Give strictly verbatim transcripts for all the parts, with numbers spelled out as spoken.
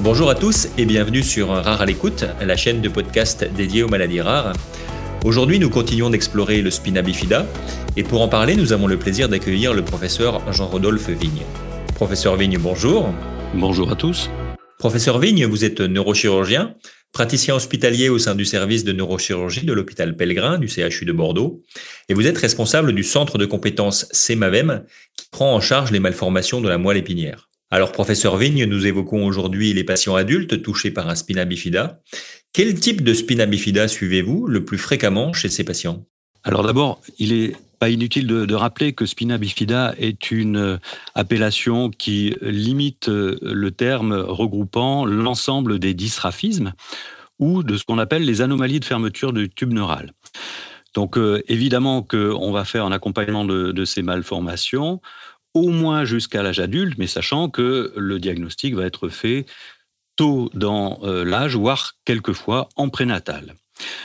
Bonjour à tous et bienvenue sur Rare à l'écoute, la chaîne de podcast dédiée aux maladies rares. Aujourd'hui, nous continuons d'explorer le spina bifida et pour en parler, nous avons le plaisir d'accueillir le professeur Jean-Rodolphe Vigne. Professeur Vigne, bonjour. Bonjour à tous. Professeur Vigne, vous êtes neurochirurgien, praticien hospitalier au sein du service de neurochirurgie de l'hôpital Pellegrin du C H U de Bordeaux et vous êtes responsable du centre de compétences C M A V E M qui prend en charge les malformations de la moelle épinière. Alors, professeur Vigne, nous évoquons aujourd'hui les patients adultes touchés par un spina bifida. Quel type de spina bifida suivez-vous le plus fréquemment chez ces patients ? Alors d'abord, il est pas inutile de, de rappeler que spina bifida est une appellation qui limite le terme regroupant l'ensemble des dysraphismes ou de ce qu'on appelle les anomalies de fermeture du tube neural. Donc euh, évidemment qu'on va faire un accompagnement de, de ces malformations au moins jusqu'à l'âge adulte, mais sachant que le diagnostic va être fait tôt dans euh, l'âge, voire quelquefois en prénatal.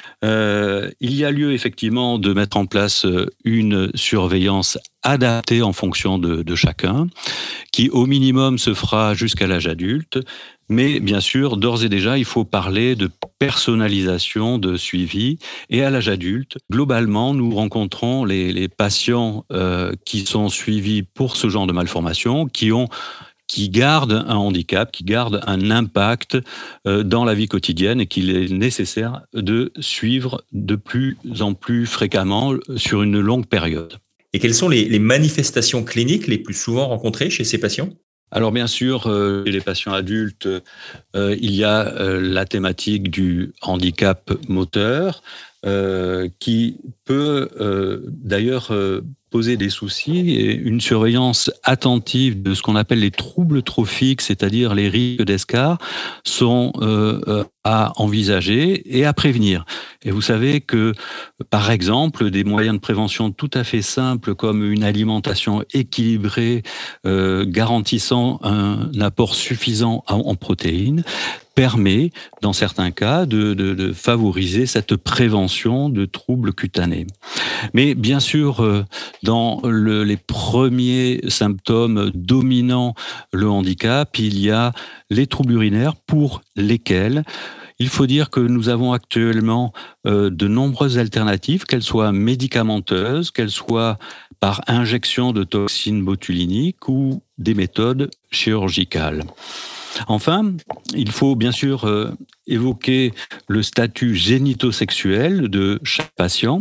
Euh, il y a lieu effectivement de mettre en place une surveillance adaptée en fonction de, de chacun, qui au minimum se fera jusqu'à l'âge adulte, mais bien sûr, d'ores et déjà, il faut parler de personnalisation de suivi. Et à l'âge adulte, globalement, nous rencontrons les, les patients euh, qui sont suivis pour ce genre de malformation, qui ont qui gardent un handicap, qui gardent un impact euh, dans la vie quotidienne et qu'il est nécessaire de suivre de plus en plus fréquemment sur une longue période. Et quelles sont les, les manifestations cliniques les plus souvent rencontrées chez ces patients ? Alors bien sûr, euh, chez les patients adultes, euh, il y a euh, la thématique du handicap moteur euh, qui peut euh, d'ailleurs euh, poser des soucis et une surveillance attentive de ce qu'on appelle les troubles trophiques, c'est-à-dire les risques d'escarre, sont euh, à envisager et à prévenir. Et vous savez que, par exemple, des moyens de prévention tout à fait simples comme une alimentation équilibrée, euh, garantissant un apport suffisant en, en protéines, permet, dans certains cas, de, de, de favoriser cette prévention de troubles cutanés. Mais bien sûr, euh, dans le, les premiers symptômes dominant le handicap, il y a les troubles urinaires pour lesquels il faut dire que nous avons actuellement euh, de nombreuses alternatives, qu'elles soient médicamenteuses, qu'elles soient par injection de toxines botuliniques ou des méthodes chirurgicales. Enfin, il faut bien sûr euh, évoquer le statut génitosexuel de chaque patient.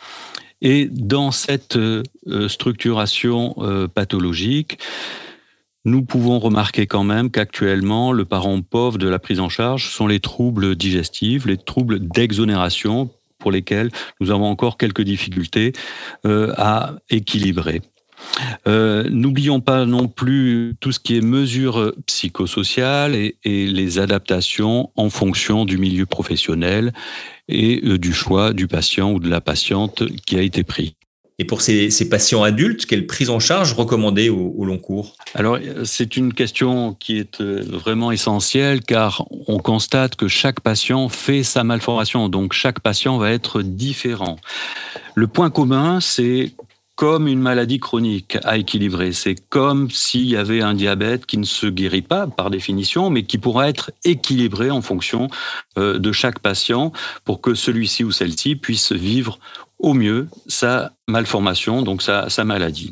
Et dans cette euh, structuration euh, pathologique, nous pouvons remarquer quand même qu'actuellement, le parent pauvre de la prise en charge sont les troubles digestifs, les troubles d'exonération pour lesquels nous avons encore quelques difficultés euh, à équilibrer. Euh, n'oublions pas non plus tout ce qui est mesures psychosociales et, et les adaptations en fonction du milieu professionnel et euh, du choix du patient ou de la patiente qui a été pris. Et pour ces, ces patients adultes, quelle prise en charge recommandée au, au long cours ? Alors, c'est une question qui est vraiment essentielle car on constate que chaque patient fait sa malformation, donc chaque patient va être différent. Le point commun, c'est comme une maladie chronique à équilibrer. C'est comme s'il y avait un diabète qui ne se guérit pas par définition, mais qui pourra être équilibré en fonction euh, de chaque patient pour que celui-ci ou celle-ci puisse vivre au mieux sa malformation, donc sa, sa maladie.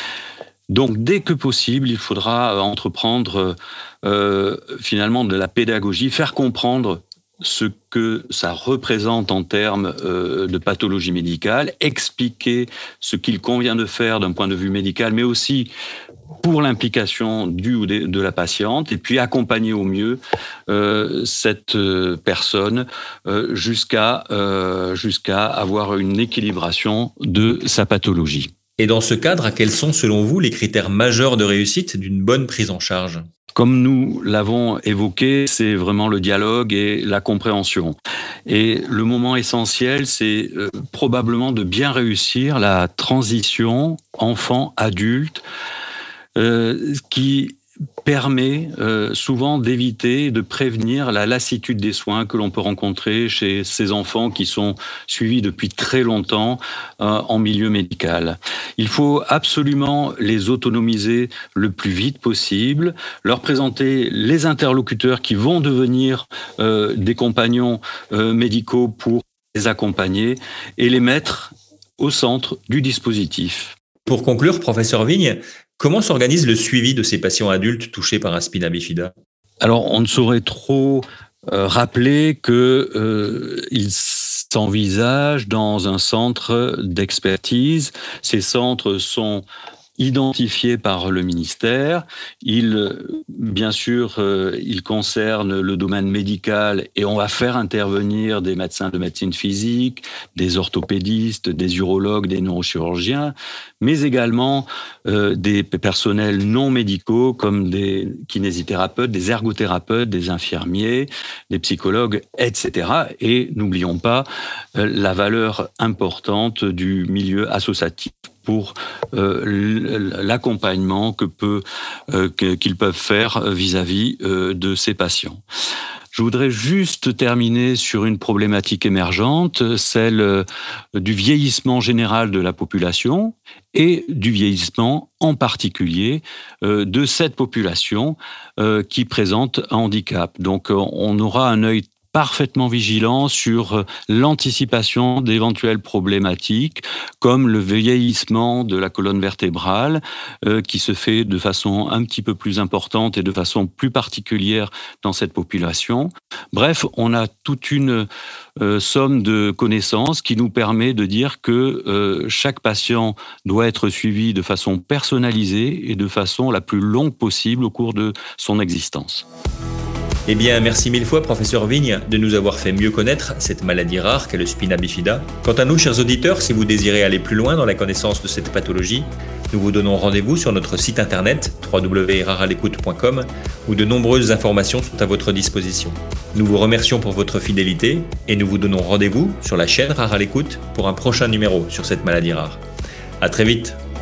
Donc, dès que possible, il faudra entreprendre euh, finalement de la pédagogie, faire comprendre ce que ça représente en termes euh, de pathologie médicale, expliquer ce qu'il convient de faire d'un point de vue médical, mais aussi pour l'implication du ou de, de la patiente, et puis accompagner au mieux euh, cette euh, personne euh, jusqu'à, euh, jusqu'à avoir une équilibration de sa pathologie. Et dans ce cadre, quels sont selon vous les critères majeurs de réussite d'une bonne prise en charge ? Comme nous l'avons évoqué, c'est vraiment le dialogue et la compréhension. Et le moment essentiel, c'est euh, probablement de bien réussir la transition enfant-adulte, euh, qui permet euh, souvent d'éviter, de prévenir la lassitude des soins que l'on peut rencontrer chez ces enfants qui sont suivis depuis très longtemps euh, en milieu médical. Il faut absolument les autonomiser le plus vite possible, leur présenter les interlocuteurs qui vont devenir euh, des compagnons euh, médicaux pour les accompagner et les mettre au centre du dispositif. Pour conclure, professeur Vigne, comment s'organise le suivi de ces patients adultes touchés par un spina bifida ? Alors, on ne saurait trop euh, rappeler qu'il euh, s'envisage dans un centre d'expertise. Ces centres sont identifiés par le ministère. Ils, bien sûr, euh, ils concernent le domaine médical et on va faire intervenir des médecins de médecine physique, des orthopédistes, des urologues, des neurochirurgiens, mais également euh, des personnels non médicaux comme des kinésithérapeutes, des ergothérapeutes, des infirmiers, des psychologues, et cetera. Et n'oublions pas euh, la valeur importante du milieu associatif pour euh, l'accompagnement que peut, euh, qu'ils peuvent faire vis-à-vis euh, de ces patients. Je voudrais juste terminer sur une problématique émergente, celle euh, du vieillissement général de la population et du vieillissement en particulier euh, de cette population euh, qui présente un handicap. Donc on aura un œil parfaitement vigilant sur l'anticipation d'éventuelles problématiques comme le vieillissement de la colonne vertébrale euh, qui se fait de façon un petit peu plus importante et de façon plus particulière dans cette population. Bref, on a toute une euh, somme de connaissances qui nous permet de dire que euh, chaque patient doit être suivi de façon personnalisée et de façon la plus longue possible au cours de son existence. Eh bien, merci mille fois, professeur Vigne, de nous avoir fait mieux connaître cette maladie rare qu'est le spina bifida. Quant à nous, chers auditeurs, si vous désirez aller plus loin dans la connaissance de cette pathologie, nous vous donnons rendez-vous sur notre site internet w w w point rare à l'écoute point com où de nombreuses informations sont à votre disposition. Nous vous remercions pour votre fidélité et nous vous donnons rendez-vous sur la chaîne Rare à l'écoute pour un prochain numéro sur cette maladie rare. À très vite.